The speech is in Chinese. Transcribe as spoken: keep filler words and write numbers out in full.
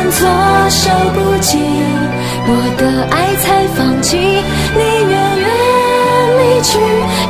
措手不及，我的爱才放弃，你远远离去，